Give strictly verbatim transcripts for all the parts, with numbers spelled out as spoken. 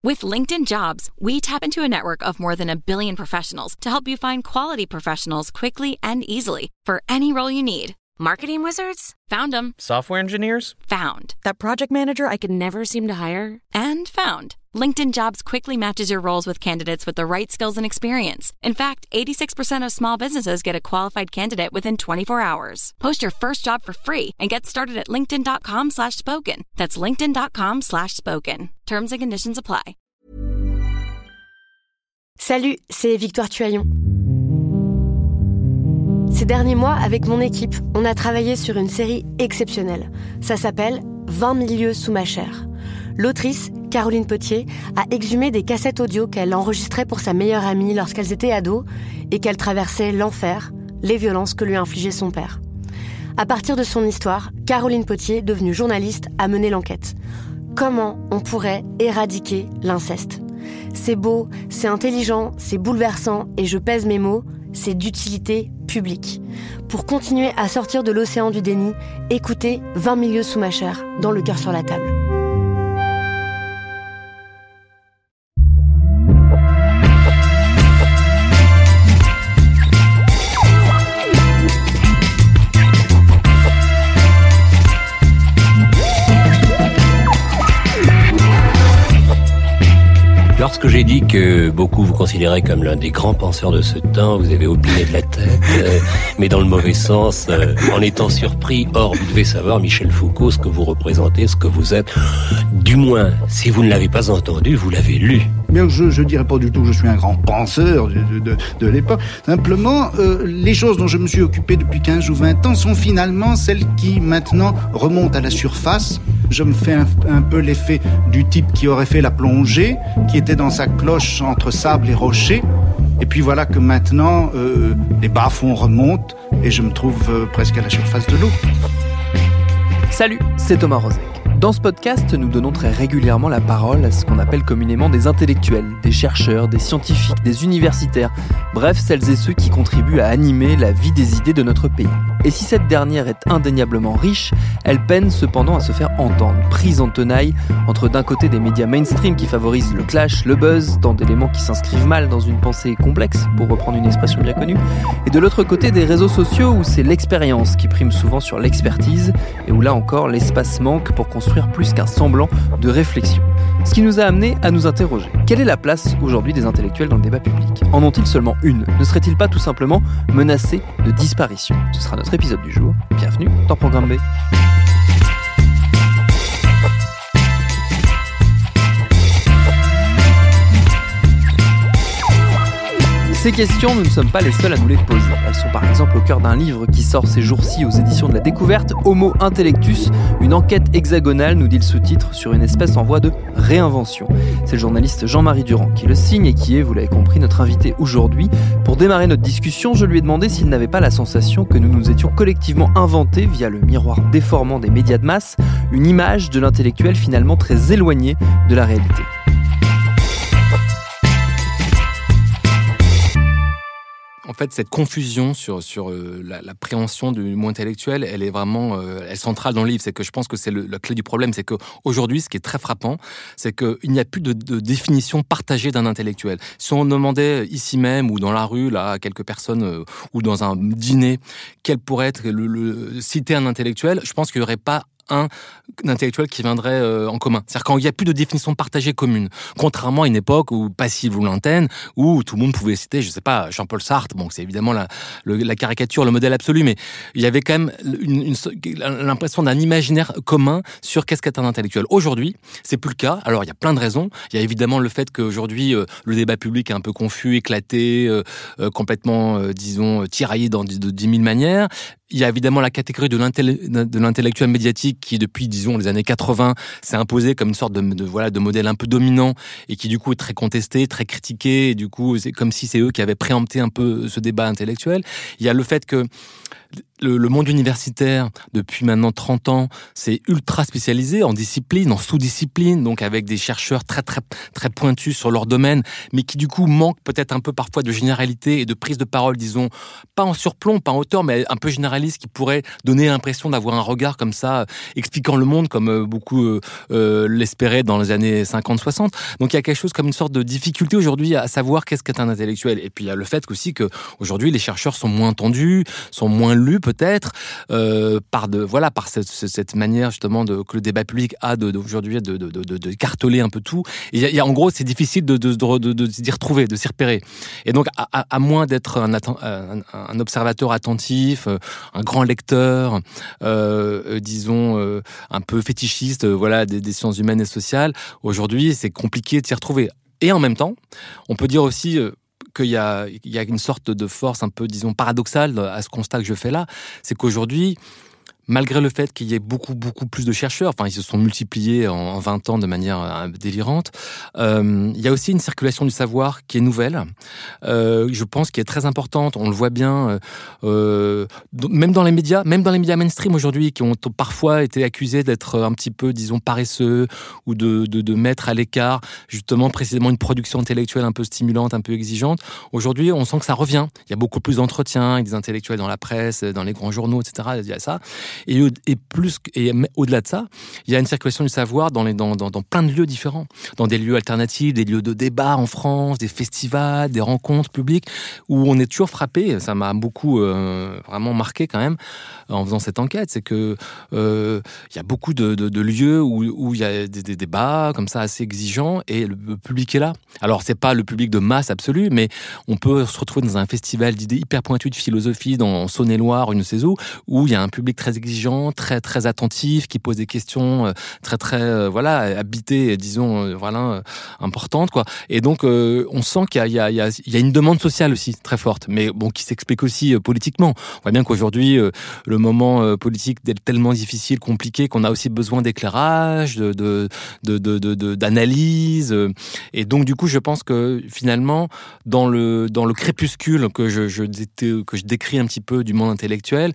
With LinkedIn Jobs, we tap into a network of more than a billion professionals to help you find quality professionals quickly and easily for any role you need. Marketing wizards? Found them. Software engineers? Found. That project manager I could never seem to hire? And found. LinkedIn Jobs quickly matches your roles with candidates with the right skills and experience. In fact, eighty-six percent of small businesses get a qualified candidate within twenty-four hours. Post your first job for free and get started at linkedin.com slash spoken. That's linkedin.com slash spoken. Terms and conditions apply. Salut, c'est Victoire Tuaillon. Ces derniers mois, avec mon équipe, on a travaillé sur une série exceptionnelle. Ça s'appelle « vingt mille lieues sous ma chair ». L'autrice, Caroline Potier, a exhumé des cassettes audio qu'elle enregistrait pour sa meilleure amie lorsqu'elles étaient ados et qu'elle traversait l'enfer, les violences que lui infligeait son père. À partir de son histoire, Caroline Potier, devenue journaliste, a mené l'enquête. Comment on pourrait éradiquer l'inceste ? C'est beau, c'est intelligent, c'est bouleversant et je pèse mes mots, c'est d'utilité publique. Pour continuer à sortir de l'océan du déni, écoutez vingt mille lieues sous ma chair dans Le cœur sur la table. Lorsque j'ai dit que beaucoup vous considéraient comme l'un des grands penseurs de ce temps, vous avez opiné de la tête, euh, mais dans le mauvais sens, euh, en étant surpris. Or, vous devez savoir, Michel Foucault, ce que vous représentez, ce que vous êtes. Du moins, si vous ne l'avez pas entendu, vous l'avez lu. Bien, je ne dirais pas du tout que je suis un grand penseur de, de, de l'époque. Simplement, euh, les choses dont je me suis occupé depuis quinze ou vingt ans sont finalement celles qui, maintenant, remontent à la surface. Je me fais un, un peu l'effet du type qui aurait fait la plongée, qui était dans sa cloche entre sable et rocher. Et puis voilà que maintenant, euh, les bas-fonds remontent et je me trouve euh, presque à la surface de l'eau. Salut, c'est Thomas Rozek. Dans ce podcast, nous donnons très régulièrement la parole à ce qu'on appelle communément des intellectuels, des chercheurs, des scientifiques, des universitaires, bref, celles et ceux qui contribuent à animer la vie des idées de notre pays. Et si cette dernière est indéniablement riche, elle peine cependant à se faire entendre, prise en tenaille entre d'un côté des médias mainstream qui favorisent le clash, le buzz, tant d'éléments qui s'inscrivent mal dans une pensée complexe, pour reprendre une expression bien connue, et de l'autre côté des réseaux sociaux où c'est l'expérience qui prime souvent sur l'expertise, et où là encore l'espace manque pour construire plus qu'un semblant de réflexion. Ce qui nous a amené à nous interroger. Quelle est la place aujourd'hui des intellectuels dans le débat public ? En ont-ils seulement une ? Ne seraient-ils pas tout simplement menacés de disparition ? Ce sera notre épisode du jour. Bienvenue dans Programme B. Ces questions, nous ne sommes pas les seuls à nous les poser. Elles sont par exemple au cœur d'un livre qui sort ces jours-ci aux éditions de la Découverte, Homo Intellectus, une enquête hexagonale, nous dit le sous-titre, sur une espèce en voie de réinvention. C'est le journaliste Jean-Marie Durand qui le signe et qui est, vous l'avez compris, notre invité aujourd'hui. Pour démarrer notre discussion, je lui ai demandé s'il n'avait pas la sensation que nous nous étions collectivement inventés, via le miroir déformant des médias de masse, une image de l'intellectuel finalement très éloignée de la réalité. En fait, cette confusion sur sur euh, la, la préhension du mot intellectuel, elle est vraiment euh, elle est centrale dans le livre. C'est que je pense que c'est le, la clé du problème, c'est que aujourd'hui, ce qui est très frappant, c'est qu'il n'y a plus de, de définition partagée d'un intellectuel. Si on demandait ici même ou dans la rue, là, à quelques personnes euh, ou dans un dîner, quel pourrait être le, le citer un intellectuel, je pense qu'il n'y aurait pas un intellectuel qui viendrait euh, en commun. C'est-à-dire qu'il n'y a plus de définition partagée commune. Contrairement à une époque où passive ou lointaine, où tout le monde pouvait citer, je sais pas, Jean-Paul Sartre, bon, c'est évidemment la, le, la caricature, le modèle absolu, mais il y avait quand même une, une, l'impression d'un imaginaire commun sur qu'est-ce qu'est un intellectuel. Aujourd'hui, c'est plus le cas. Alors, il y a plein de raisons. Il y a évidemment le fait qu'aujourd'hui, euh, le débat public est un peu confus, éclaté, euh, euh, complètement, euh, disons, tiraillé dans de dix mille manières. Il y a évidemment la catégorie de, l'intell- de l'intellectuel médiatique qui, depuis, disons, les années quatre-vingts, s'est imposée comme une sorte de, de, voilà, de modèle un peu dominant et qui, du coup, est très contesté, très critiqué. Et du coup, c'est comme si c'est eux qui avaient préempté un peu ce débat intellectuel. Il y a le fait que Le, le monde universitaire, depuis maintenant trente ans, c'est ultra spécialisé en discipline, en sous-discipline, donc avec des chercheurs très très très pointus sur leur domaine, mais qui du coup manquent peut-être un peu parfois de généralité et de prise de parole, disons, pas en surplomb, pas en hauteur, mais un peu généraliste, qui pourrait donner l'impression d'avoir un regard comme ça, expliquant le monde comme beaucoup euh, euh, l'espéraient dans les années cinquante soixante. Donc il y a quelque chose comme une sorte de difficulté aujourd'hui à savoir qu'est-ce qu'est un intellectuel. Et puis il y a le fait aussi que aujourd'hui les chercheurs sont moins entendus, sont moins lus peut-être euh, par de voilà par cette, cette manière justement de, que le débat public a de, d'aujourd'hui de, de, de, de carteler un peu tout. Et il y a, en gros c'est difficile de, de, de, de, de s'y retrouver, de s'y repérer. Et donc à, à, à moins d'être un, un, un observateur attentif, un grand lecteur, euh, disons euh, un peu fétichiste, euh, voilà des, des sciences humaines et sociales, aujourd'hui c'est compliqué de s'y retrouver. Et en même temps, on peut dire aussi euh, qu'il y a, il y a une sorte de force un peu, disons, paradoxale à ce constat que je fais là, c'est qu'aujourd'hui, malgré le fait qu'il y ait beaucoup, beaucoup plus de chercheurs, enfin, ils se sont multipliés en vingt ans de manière délirante, euh, il y a aussi une circulation du savoir qui est nouvelle, euh, je pense, qui est très importante. On le voit bien, euh, même dans les médias, même dans les médias mainstream aujourd'hui, qui ont parfois été accusés d'être un petit peu, disons, paresseux, ou de, de, de mettre à l'écart, justement, précisément une production intellectuelle un peu stimulante, un peu exigeante. Aujourd'hui, on sent que ça revient. Il y a beaucoup plus d'entretiens avec des intellectuels dans la presse, dans les grands journaux, et cetera. Il y a ça. Et, et plus et au-delà de ça, il y a une circulation du savoir dans, les, dans, dans, dans plein de lieux différents, dans des lieux alternatifs, des lieux de débat en France, des festivals, des rencontres publiques, où on est toujours frappé. Ça m'a beaucoup euh, vraiment marqué quand même en faisant cette enquête, c'est que euh, il y a beaucoup de, de, de lieux où, où il y a des, des débats comme ça assez exigeants et le, le public est là. Alors c'est pas le public de masse absolue, mais on peut se retrouver dans un festival d'idées hyper pointues de philosophie dans Saône-et-Loire, une de ces eaux, où il y a un public très exigeant, très très attentif, qui pose des questions euh, très très euh, voilà habitées, disons euh, voilà euh, importantes quoi. Et donc euh, on sent qu'il y a il y a il y a, il y a une demande sociale aussi très forte, mais bon qui s'explique aussi euh, politiquement. On voit bien qu'aujourd'hui euh, le moment euh, politique est tellement difficile, compliqué, qu'on a aussi besoin d'éclairage, de de de de, de, de d'analyse. Euh, et donc du coup je pense que finalement dans le dans le crépuscule que je je que je décris un petit peu du monde intellectuel.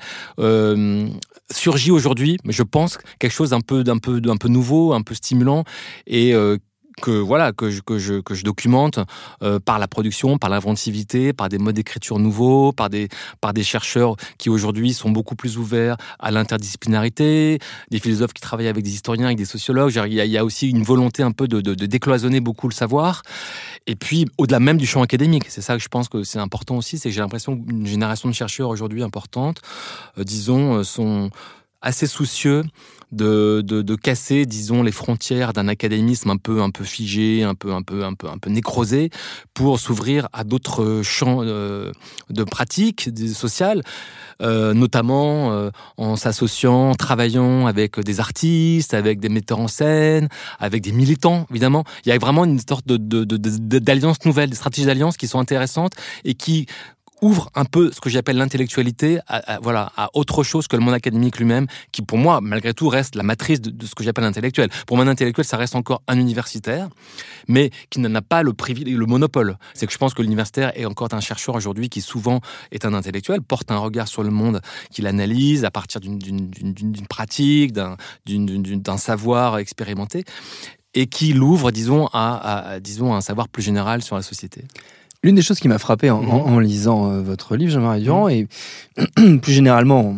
Euh, surgit aujourd'hui, mais je pense quelque chose d'un peu, d'un peu, d'un peu nouveau, un peu stimulant, et euh, que voilà que je que je que je documente euh, par la production, par l'inventivité, par des modes d'écriture nouveaux, par des par des chercheurs qui aujourd'hui sont beaucoup plus ouverts à l'interdisciplinarité, des philosophes qui travaillent avec des historiens, avec des sociologues. Il y a, il y a aussi une volonté un peu de, de, de décloisonner beaucoup le savoir. Et puis au-delà même du champ académique, c'est ça que je pense que c'est important aussi, c'est que j'ai l'impression qu'une génération de chercheurs aujourd'hui importante, euh, disons, sont assez soucieux de, de, de casser, disons, les frontières d'un académisme un peu, un peu figé, un peu, un peu, un peu, un peu nécrosé, pour s'ouvrir à d'autres champs euh, de pratiques sociales, euh, notamment euh, en s'associant, en travaillant avec des artistes, avec des metteurs en scène, avec des militants, évidemment. Il y a vraiment une sorte de, de, de, de, d'alliances nouvelles, des stratégies d'alliance qui sont intéressantes et qui ouvre un peu ce que j'appelle l'intellectualité à, à, voilà, à autre chose que le monde académique lui-même, qui pour moi, malgré tout, reste la matrice de, de ce que j'appelle l'intellectuel. Pour moi, un intellectuel, ça reste encore un universitaire, mais qui n'en a pas le privilège, le monopole. C'est que je pense que l'universitaire est encore un chercheur aujourd'hui qui souvent est un intellectuel, porte un regard sur le monde qu'il analyse à partir d'une, d'une, d'une, d'une pratique, d'un, d'une, d'une, d'un savoir expérimenté, et qui l'ouvre, disons, à, à, disons, à un savoir plus général sur la société. L'une des choses qui m'a frappé en, mmh. en, en lisant euh, votre livre, Jean-Marie Durand, mmh. et plus généralement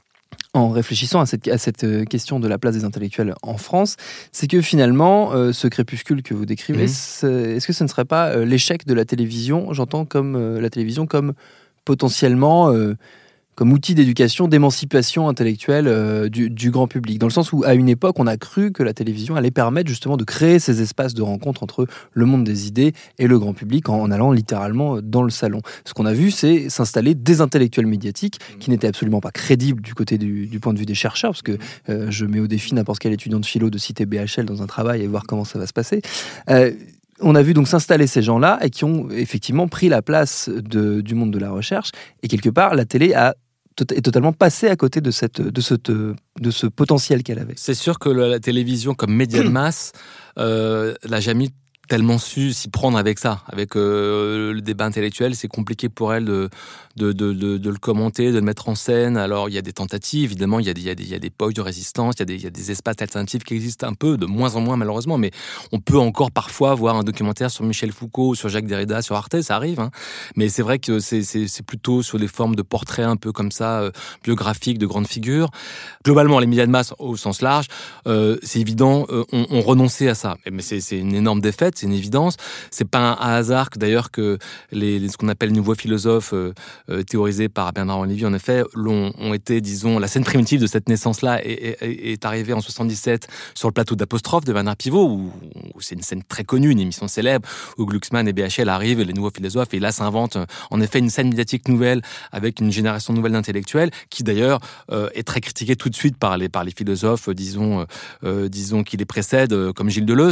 en, en réfléchissant à cette, à cette question de la place des intellectuels en France, c'est que finalement, euh, ce crépuscule que vous décrivez, mmh. est-ce que ce ne serait pas euh, l'échec de la télévision ? J'entends comme euh, la télévision comme potentiellement... Euh, comme outil d'éducation, d'émancipation intellectuelle euh, du, du grand public. Dans le sens où, à une époque, on a cru que la télévision allait permettre justement de créer ces espaces de rencontre entre le monde des idées et le grand public en, en allant littéralement dans le salon. Ce qu'on a vu, c'est s'installer des intellectuels médiatiques qui n'étaient absolument pas crédibles du côté du, du point de vue des chercheurs, parce que euh, je mets au défi n'importe quel étudiant de philo de citer B H L dans un travail et voir comment ça va se passer. Euh, On a vu donc s'installer ces gens-là et qui ont effectivement pris la place de, du monde de la recherche. Et quelque part, la télé a est totalement passée à côté de, cette, de, ce, de ce potentiel qu'elle avait. C'est sûr que la télévision comme média de masse euh, l'a jamais tellement su s'y prendre avec ça, avec euh, le débat intellectuel. C'est compliqué pour elle de, de, de, de, de le commenter, de le mettre en scène. Alors, il y a des tentatives, évidemment, il y a des, il y a des, il y a des poches de résistance, il y a des, il y a des espaces alternatifs qui existent un peu, de moins en moins malheureusement, mais on peut encore parfois voir un documentaire sur Michel Foucault, sur Jacques Derrida, sur Arte, ça arrive, hein. Mais c'est vrai que c'est, c'est, c'est plutôt sur des formes de portraits un peu comme ça, euh, biographiques, de grandes figures. Globalement, les médias de masse, au sens large, euh, c'est évident, euh, on, on renonçait à ça. Mais c'est, c'est une énorme défaite, c'est une évidence. C'est pas un hasard que d'ailleurs que les, les ce qu'on appelle nouveaux philosophes euh, euh, théorisés par Bernard-Henri Lévy en effet l'ont ont été, disons, la scène primitive de cette naissance-là est, est, est arrivée en soixante-dix-sept sur le plateau d'Apostrophe de Bernard Pivot, où, où c'est une scène très connue, une émission célèbre où Glucksmann et B H L arrivent, les nouveaux philosophes, et là s'invente en effet une scène médiatique nouvelle avec une génération nouvelle d'intellectuels qui d'ailleurs euh, est très critiquée tout de suite par les par les philosophes, disons, euh, disons qui les précèdent, euh, comme Gilles Deleuze.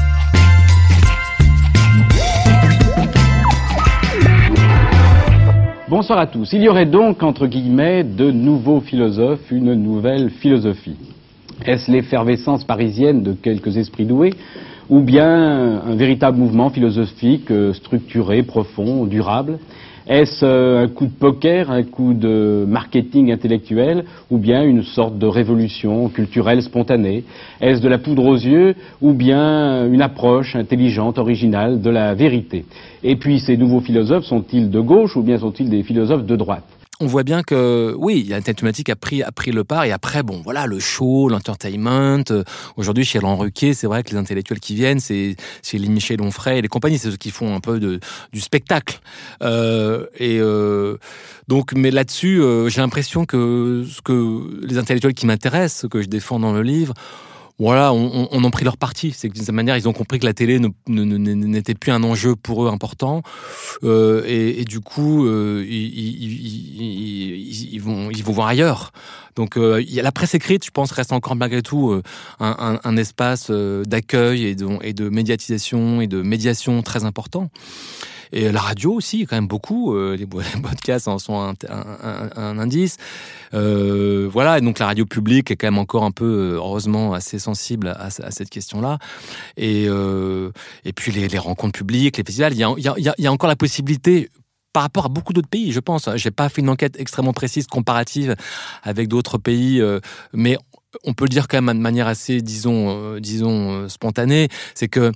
Bonsoir à tous. Il y aurait donc, entre guillemets, de nouveaux philosophes, une nouvelle philosophie. Est-ce l'effervescence parisienne de quelques esprits doués, ou bien un véritable mouvement philosophique structuré, profond, durable ? Est-ce un coup de poker, un coup de marketing intellectuel, ou bien une sorte de révolution culturelle spontanée ? Est-ce de la poudre aux yeux, ou bien une approche intelligente, originale de la vérité ? Et puis, ces nouveaux philosophes sont-ils de gauche, ou bien sont-ils des philosophes de droite ? On voit bien que, oui, il y a une thématique a pris, a pris le pas, et après, bon, voilà, le show, l'entertainment. Euh, aujourd'hui, chez Laurent Ruquier, c'est vrai que les intellectuels qui viennent, c'est, c'est les Michel Onfray et les compagnies, c'est ceux qui font un peu de, du spectacle. Euh, et, euh, donc, mais là-dessus, euh, j'ai l'impression que ce que les intellectuels qui m'intéressent, ce que je défends dans le livre, voilà, on, on en pris leur parti. C'est que d'une certaine manière, ils ont compris que la télé ne, ne, ne, n'était plus un enjeu pour eux important, euh, et, et du coup, euh, ils, ils, ils, ils vont, ils vont voir ailleurs. Donc, euh, il y a la presse écrite, je pense, reste encore malgré tout euh, un, un, un espace euh, d'accueil et de, et de médiatisation et de médiation très important. Et la radio aussi, quand même beaucoup. Euh, les podcasts en sont un, un, un, un indice. Euh, voilà, et donc la radio publique est quand même encore un peu, heureusement, assez sensible à, à cette question-là. Et, euh, et puis les, les rencontres publiques, les festivals, il y a, il y a, il y a encore la possibilité, par rapport à beaucoup d'autres pays, je pense. J'ai pas fait une enquête extrêmement précise, comparative avec d'autres pays, euh, mais on peut le dire quand même de manière assez, disons, euh, disons euh, spontanée, c'est que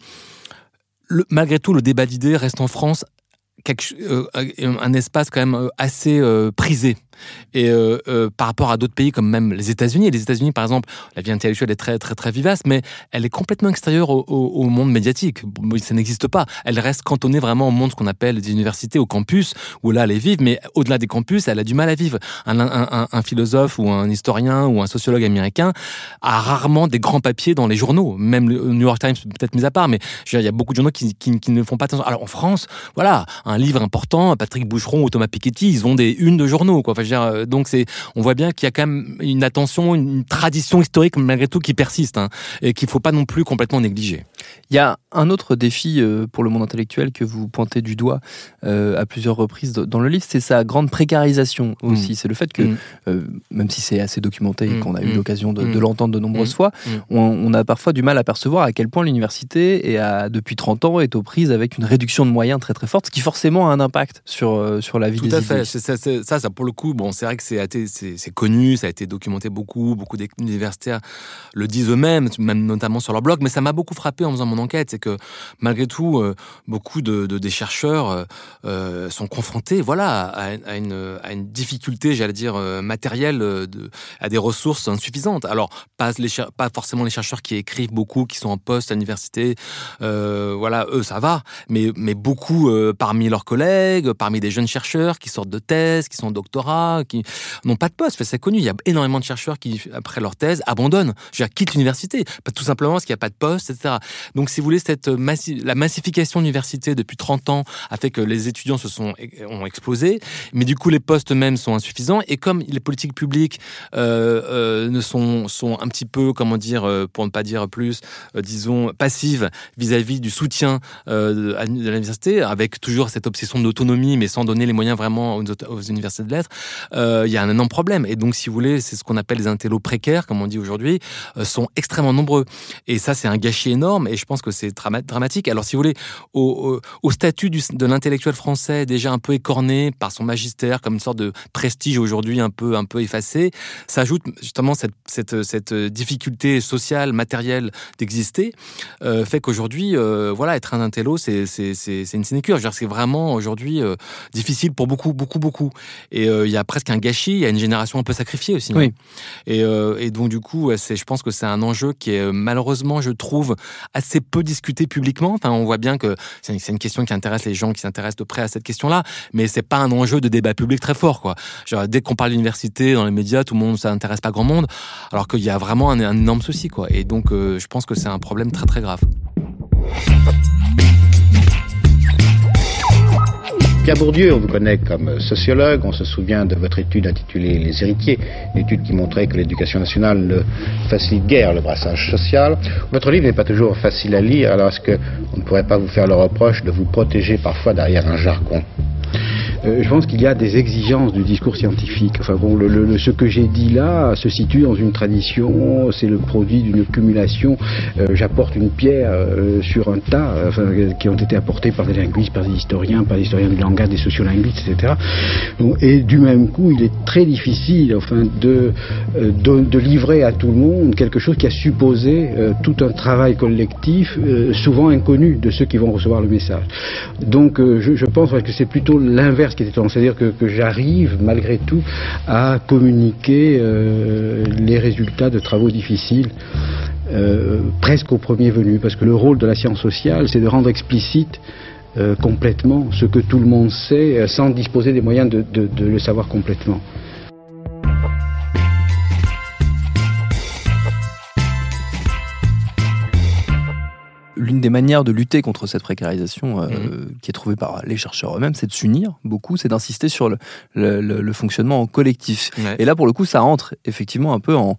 Le, malgré tout, le débat d'idées reste en France quelque, euh, un espace quand même assez euh, prisé. Et euh, euh, par rapport à d'autres pays comme même les États-Unis, les États-Unis par exemple, la vie intellectuelle est très très très vivace, mais elle est complètement extérieure au, au, au monde médiatique. Ça n'existe pas. Elle reste cantonnée vraiment au monde ce qu'on appelle des universités, au campus, où là elle est vive, mais au-delà des campus, elle a du mal à vivre. Un, un, un, un philosophe ou un historien ou un sociologue américain a rarement des grands papiers dans les journaux, même le New York Times peut-être mis à part, mais je veux dire, il y a beaucoup de journaux qui, qui, qui ne font pas attention. Alors en France, voilà, un livre important, Patrick Boucheron ou Thomas Piketty, ils ont des unes de journaux, quoi. Enfin, je veux dire, donc c'est, on voit bien qu'il y a quand même une attention, une tradition historique malgré tout qui persiste, hein, et qu'il ne faut pas non plus complètement négliger. Il y a un autre défi pour le monde intellectuel que vous pointez du doigt euh, à plusieurs reprises dans le livre, c'est sa grande précarisation aussi. Mmh. C'est le fait que, mmh. euh, même si c'est assez documenté et mmh. qu'on a eu l'occasion de, mmh. de l'entendre de nombreuses mmh. fois, mmh. On, on a parfois du mal à percevoir à quel point l'université, est à, depuis trente ans, est aux prises avec une réduction de moyens très très forte, ce qui forcément a un impact sur, sur la vie Tout des idées. Tout à fait. C'est, c'est, ça, ça, pour le coup, bon, c'est vrai que c'est, c'est, c'est connu, ça a été documenté beaucoup, beaucoup d'universitaires le disent eux-mêmes, même notamment sur leur blog, mais ça m'a beaucoup frappé en faisant mon enquête, c'est que malgré tout, euh, beaucoup de, de, des chercheurs euh, sont confrontés, voilà, à, à, une, à une difficulté, j'allais dire, euh, matérielle, de, à des ressources insuffisantes. Alors, pas, les, pas forcément les chercheurs qui écrivent beaucoup, qui sont en poste à l'université, euh, voilà, eux, ça va, mais, mais beaucoup euh, parmi leurs collègues, parmi des jeunes chercheurs qui sortent de thèse, qui sont en doctorat, qui n'ont pas de poste. C'est connu, il y a énormément de chercheurs qui, après leur thèse, abandonnent, je veux dire, quittent l'université, tout simplement parce qu'il n'y a pas de poste, et cetera. Donc, si vous voulez, cette massi- la massification de l'université depuis trente ans a fait que les étudiants se sont, ont explosé, mais du coup, les postes eux-mêmes sont insuffisants, et comme les politiques publiques euh, euh, ne sont, sont un petit peu, comment dire, euh, pour ne pas dire plus, euh, disons, passives vis-à-vis du soutien euh, de, de l'université, avec toujours cette obsession de l'autonomie, mais sans donner les moyens vraiment aux, aux universités de lettres, euh, il y a un énorme problème. Et donc, si vous voulez, c'est ce qu'on appelle les intellos précaires, comme on dit aujourd'hui, euh, sont extrêmement nombreux. Et ça, c'est un gâchis énorme, et je pense que c'est drama- dramatique. Alors, si vous voulez, au, au, au statut du, de l'intellectuel français, déjà un peu écorné par son magistère, comme une sorte de prestige aujourd'hui un peu, un peu effacé, s'ajoute justement cette, cette, cette difficulté sociale, matérielle d'exister, euh, fait qu'aujourd'hui, euh, voilà, être un intello, c'est, c'est, c'est, c'est une sinécure. C'est vraiment aujourd'hui euh, difficile pour beaucoup, beaucoup, beaucoup. Et il euh, y a presque un gâchis, il y a une génération un peu sacrifiée aussi. Oui. Hein. Et, euh, et donc du coup, c'est, je pense que c'est un enjeu qui est malheureusement, je trouve, assez peu discuté publiquement. Enfin, on voit bien que c'est une, c'est une question qui intéresse les gens qui s'intéressent de près à cette question-là, mais c'est pas un enjeu de débat public très fort, quoi. Genre, dès qu'on parle d'université dans les médias, tout le monde, ça intéresse pas grand monde, alors qu'il y a vraiment un, un énorme souci, quoi. Et donc, euh, je pense que c'est un problème très très grave. Pierre Bourdieu, on vous connaît comme sociologue, on se souvient de votre étude intitulée Les héritiers, une étude qui montrait que l'éducation nationale ne facilite guère le brassage social. Votre livre n'est pas toujours facile à lire, alors est-ce qu'on ne pourrait pas vous faire le reproche de vous protéger parfois derrière un jargon ? Euh, je pense qu'il y a des exigences du discours scientifique. Enfin bon, le, le, ce que j'ai dit là se situe dans une tradition, c'est le produit d'une accumulation. Euh, j'apporte une pierre euh, sur un tas, enfin, qui ont été apportés par des linguistes, par des historiens, par des historiens du langage, des sociolinguistes, et cetera. Donc, et du même coup, il est très difficile, enfin, de, de, de livrer à tout le monde quelque chose qui a supposé euh, tout un travail collectif, euh, souvent inconnu de ceux qui vont recevoir le message. Donc, euh, je, je pense que c'est plutôt l'inverse qui était tendance, c'est-à-dire que, que j'arrive malgré tout à communiquer euh, les résultats de travaux difficiles euh, presque au premier venu, parce que le rôle de la science sociale, c'est de rendre explicite euh, complètement ce que tout le monde sait, euh, sans disposer des moyens de, de, de le savoir complètement. L'une des manières de lutter contre cette précarisation euh, mmh. qui est trouvée par les chercheurs eux-mêmes, c'est de s'unir beaucoup, c'est d'insister sur le, le, le, le fonctionnement en collectif. Ouais. Et là, pour le coup, ça entre effectivement un peu en,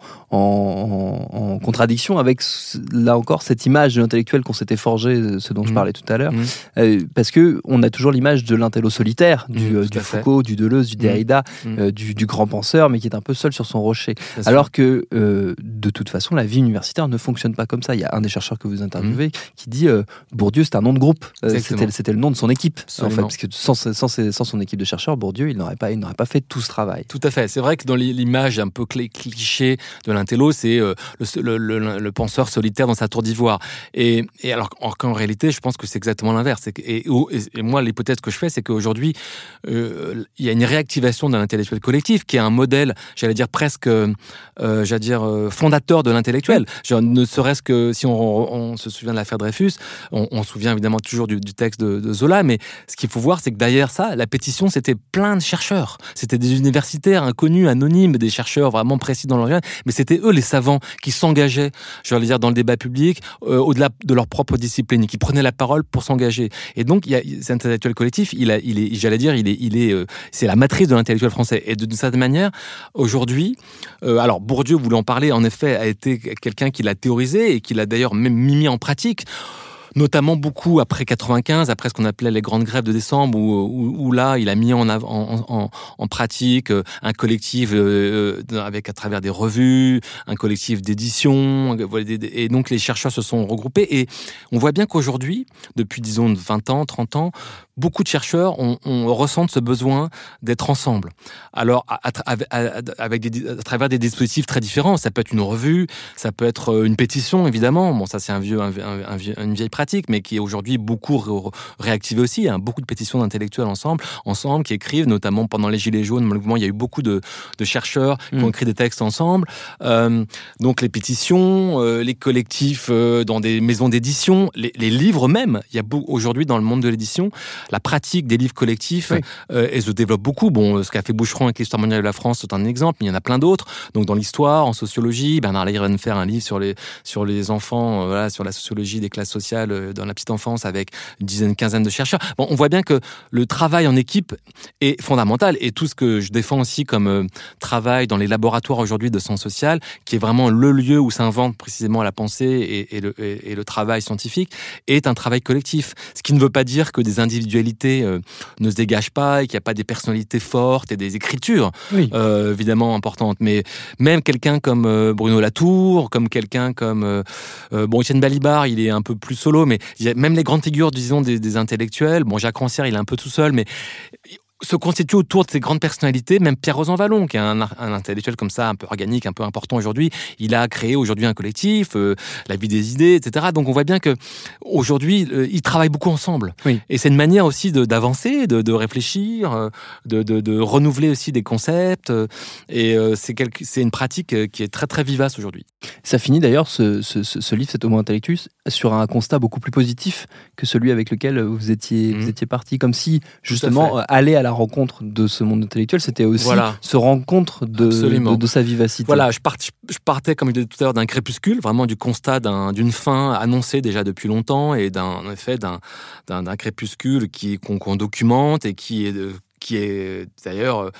en, en contradiction avec, là encore, cette image de l'intellectuel qu'on s'était forgé, ce dont mmh. je parlais tout à l'heure, mmh. euh, parce que on a toujours l'image de l'intello solitaire, du, mmh, euh, du Foucault, du Deleuze, du Derrida, mmh. euh, du, du grand penseur, mais qui est un peu seul sur son rocher. Bien Alors sûr. que, euh, de toute façon, la vie universitaire ne fonctionne pas comme ça. Il y a un des chercheurs que vous interviewez mmh. qui dit euh, Bourdieu, c'est un nom de groupe. Euh, c'était, c'était le nom de son équipe. En fait, parce que sans, sans, sans son équipe de chercheurs, Bourdieu, il n'aurait pas, il n'aurait pas fait tout ce travail. Tout à fait. C'est vrai que dans l'image un peu cliché de l'intello, c'est euh, le, le, le, le penseur solitaire dans sa tour d'ivoire. Et, et alors qu'en réalité, je pense que c'est exactement l'inverse. Et, et, et moi, l'hypothèse que je fais, c'est qu'aujourd'hui, euh, il y a une réactivation d'un intellectuel collectif qui est un modèle, j'allais dire presque, euh, j'allais dire euh, fondateur de l'intellectuel. Genre, ne serait-ce que si on, on se souvient de l'affaire Dreyfus, on, on se souvient évidemment toujours du, du texte de, de Zola, mais ce qu'il faut voir, c'est que derrière ça, la pétition, c'était plein de chercheurs. C'était des universitaires inconnus, anonymes, des chercheurs vraiment précis dans leur domaine, mais c'était eux les savants qui s'engageaient, je veux dire, dans le débat public, euh, au-delà de leur propre discipline, qui prenaient la parole pour s'engager. Et donc, il y a cet intellectuel collectif, il, a, il est, j'allais dire, il est, il est, euh, c'est la matrice de l'intellectuel français. Et de, de cette manière, aujourd'hui, euh, alors Bourdieu, vous voulez en parler, en effet, a été quelqu'un qui l'a théorisé et qui l'a d'ailleurs même mis en pratique. Notamment beaucoup après quatre-vingt-quinze, après ce qu'on appelait les grandes grèves de décembre, où, où, où là, il a mis en, en, en, en pratique un collectif euh, avec à travers des revues, un collectif d'édition, et donc les chercheurs se sont regroupés. Et on voit bien qu'aujourd'hui, depuis disons vingt ans, trente ans, beaucoup de chercheurs on, on ressentent ce besoin d'être ensemble. Alors, à, à, à, avec des, à travers des dispositifs très différents. Ça peut être une revue, ça peut être une pétition, évidemment. Bon, ça, c'est un vieux, un, un, un, une vieille pratique, mais qui est aujourd'hui beaucoup ré- réactivée aussi. Il y a beaucoup de pétitions d'intellectuels ensemble, ensemble, qui écrivent, notamment pendant les Gilets jaunes, le mouvement, il y a eu beaucoup de, de chercheurs qui mmh. ont écrit des textes ensemble. Euh, donc, les pétitions, euh, les collectifs euh, dans des maisons d'édition, les, les livres même. Il y a beau, aujourd'hui, dans le monde de l'édition, la pratique des livres collectifs, oui. euh, elle se développe beaucoup. Bon, ce qu'a fait Boucheron avec l'histoire mondiale de la France, c'est un exemple, mais il y en a plein d'autres. Donc, dans l'histoire, en sociologie, Bernard Lahire vient de faire un livre sur les, sur les enfants, euh, voilà, sur la sociologie des classes sociales euh, dans la petite enfance avec une dizaine, quinzaine de chercheurs. Bon, on voit bien que le travail en équipe est fondamental, et tout ce que je défends aussi comme euh, travail dans les laboratoires aujourd'hui de sciences sociales, qui est vraiment le lieu où s'invente précisément la pensée et, et, le, et, et le travail scientifique, est un travail collectif. Ce qui ne veut pas dire que des individualités l'individualité euh, ne se dégage pas et qu'il n'y a pas des personnalités fortes et des écritures Oui. euh, évidemment importantes. Mais même quelqu'un comme euh, Bruno Latour, comme quelqu'un comme euh, euh, bon Étienne Balibar, il est un peu plus solo, mais il y a même les grandes figures, disons, des, des intellectuels. Bon, Jacques Rancière, il est un peu tout seul, mais se constitue autour de ces grandes personnalités, même Pierre-Rosan Vallon, qui est un, un intellectuel comme ça, un peu organique, un peu important aujourd'hui, il a créé aujourd'hui un collectif, euh, la vie des idées, et cetera. Donc on voit bien que aujourd'hui, euh, ils travaillent beaucoup ensemble. Oui. Et c'est une manière aussi de, d'avancer, de, de réfléchir, euh, de, de, de renouveler aussi des concepts. Euh, et euh, c'est, quelque, c'est une pratique euh, qui est très très vivace aujourd'hui. Ça finit d'ailleurs, ce, ce, ce livre, cet Homo Intellectus, sur un constat beaucoup plus positif que celui avec lequel vous étiez, mmh. vous étiez parti, comme si justement aller à la rencontre de ce monde intellectuel, c'était aussi voilà. se rendre compte de, de, de sa vivacité. Voilà, je, part, je partais, comme je disais tout à l'heure, d'un crépuscule, vraiment du constat d'un, d'une fin annoncée déjà depuis longtemps et d'un, en effet d'un, d'un, d'un crépuscule qui, qu'on, qu'on documente et qui est... De, qui est d'ailleurs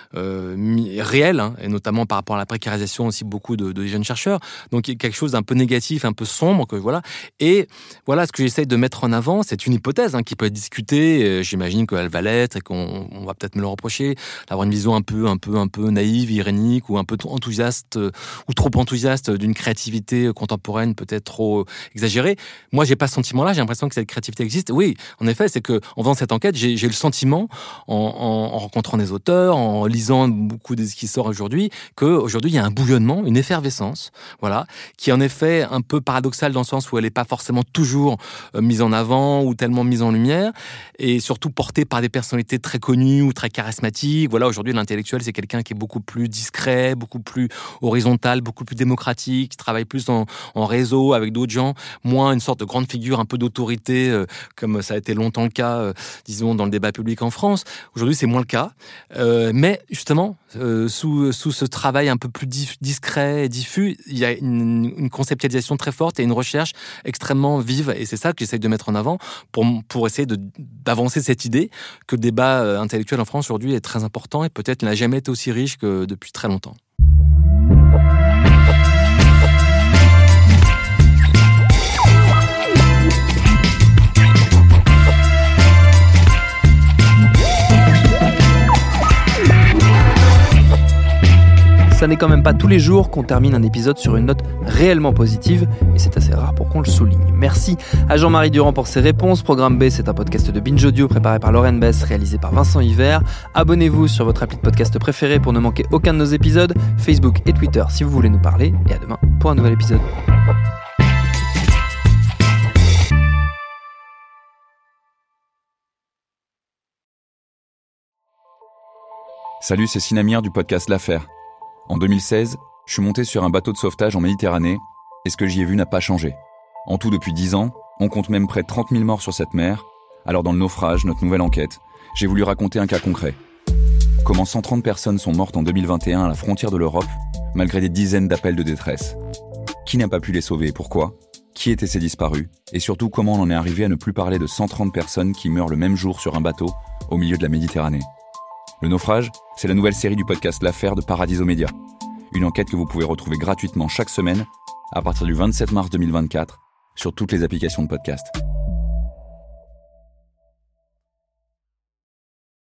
euh, réel, hein, et notamment par rapport à la précarisation aussi beaucoup de, de jeunes chercheurs. Donc il y a quelque chose d'un peu négatif, un peu sombre, que voilà. Et voilà, ce que j'essaye de mettre en avant, c'est une hypothèse hein, qui peut être discutée. Et j'imagine qu'elle va l'être et qu'on on va peut-être me le reprocher d'avoir une vision un peu, un peu, un peu naïve, irénique ou un peu enthousiaste euh, ou trop enthousiaste d'une créativité contemporaine peut-être trop exagérée. Moi, j'ai pas ce sentiment-là. J'ai l'impression que cette créativité existe. Oui, en effet, c'est que en faisant cette enquête, j'ai, j'ai le sentiment en En, en rencontrant des auteurs, en lisant beaucoup de ce qui sort aujourd'hui, qu'aujourd'hui, il y a un bouillonnement, une effervescence, voilà, qui est en effet un peu paradoxale dans le sens où elle n'est pas forcément toujours euh, mise en avant ou tellement mise en lumière, et surtout portée par des personnalités très connues ou très charismatiques. Voilà, aujourd'hui, l'intellectuel, c'est quelqu'un qui est beaucoup plus discret, beaucoup plus horizontal, beaucoup plus démocratique, qui travaille plus en, en réseau avec d'autres gens, moins une sorte de grande figure un peu d'autorité, euh, comme ça a été longtemps le cas, euh, disons, dans le débat public en France. Aujourd'hui, c'est moins le cas, euh, mais justement, euh, sous, sous ce travail un peu plus dif- discret et diffus, il y a une, une conceptualisation très forte et une recherche extrêmement vive, et c'est ça que j'essaye de mettre en avant pour, pour essayer de, d'avancer cette idée que le débat euh, intellectuel en France aujourd'hui est très important et peut-être n'a jamais été aussi riche que depuis très longtemps. Ça n'est quand même pas tous les jours qu'on termine un épisode sur une note réellement positive, et c'est assez rare pour qu'on le souligne. Merci à Jean-Marie Durand pour ses réponses. Programme B, c'est un podcast de Binge Audio préparé par Lauren Bess, réalisé par Vincent Hiver. Abonnez-vous sur votre appli de podcast préféré pour ne manquer aucun de nos épisodes, Facebook et Twitter si vous voulez nous parler, et à demain pour un nouvel épisode. Salut, c'est Sinamir du podcast L'Affaire. En deux mille seize, je suis monté sur un bateau de sauvetage en Méditerranée et ce que j'y ai vu n'a pas changé. En tout, depuis dix ans, on compte même près de trente mille morts sur cette mer. Alors dans le naufrage, notre nouvelle enquête, j'ai voulu raconter un cas concret. Comment cent trente personnes sont mortes en deux mille vingt et un à la frontière de l'Europe, malgré des dizaines d'appels de détresse. Qui n'a pas pu les sauver et pourquoi ? Qui étaient ces disparus ? Et surtout, comment on en est arrivé à ne plus parler de cent trente personnes qui meurent le même jour sur un bateau au milieu de la Méditerranée ? Le naufrage, c'est la nouvelle série du podcast L'Affaire de Paradiso Média. Une enquête que vous pouvez retrouver gratuitement chaque semaine à partir du vingt-sept mars deux mille vingt-quatre sur toutes les applications de podcast.